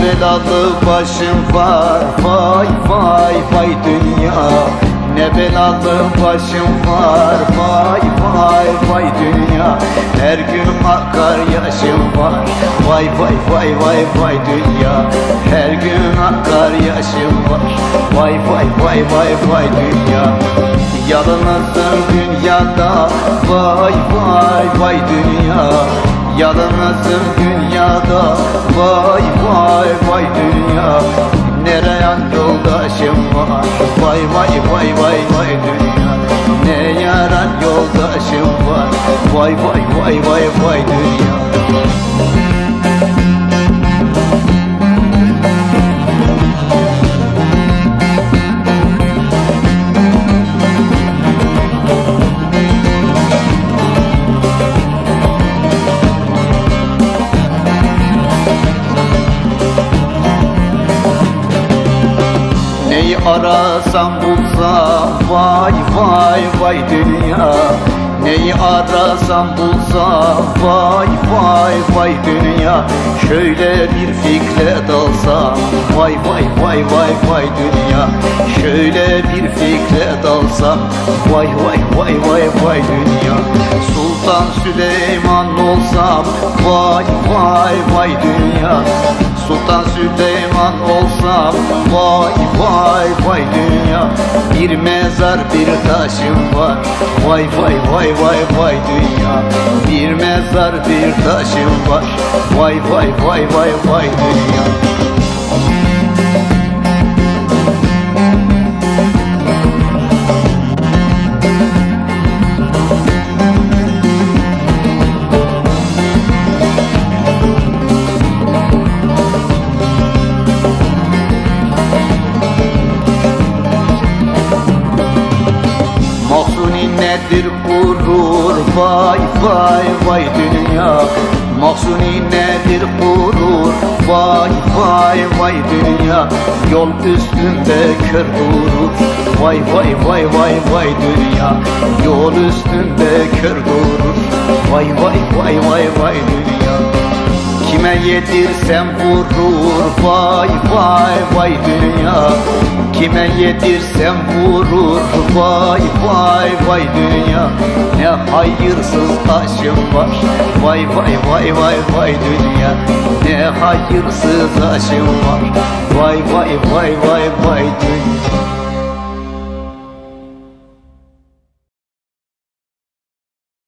belalı başım var, vay vay vay dünya. Ne belalı başım var, vay vay vay dünya. Her gün akar yaşım var, vay vay vay vay vay dünya. Her gün akar yaşım var, vay vay vay vay vay dünya. Yalnızım dünyada, vay vay vay dünya. Yalnızım dünyada, vay vay vay dünya. Nereye yoldaşım var, vay vay vay vay vay dünya. Ne yaran yoldaşım var, vay vay vay vay vay dünya. Neyi arasam bulsam, vay vay vay dünya. Neyi arasam bulsam, vay vay vay dünya. Şöyle bir fikre dalsam, vay vay vay vay vay dünya. Şöyle bir fikre dalsam, vay vay vay vay vay dünya. Sultan Süleyman olsam, vay vay vay dünya. Sultan Süleyman olsam, vay vay vay dünya. Bir mezar bir taşım var, vay vay vay vay vay dünya. Bir mezar bir taşım var, vay vay vay vay vay dünya. Mahzuni nedir gurur, vay vay vay dünya. Mahzuni nedir gurur, vay vay vay dünya. Yol üstünde kör durur, vay vay vay vay vay dünya. Yol üstünde kör durur, vay vay vay vay vay dünya. Kime yedirsem vurur, vay vay vay dünya. Kime yedirsem vurur, vay vay vay dünya. Ne hayırsız aşım var, vay vay vay vay vay dünya. Ne hayırsız aşım var, vay vay vay vay vay dünya.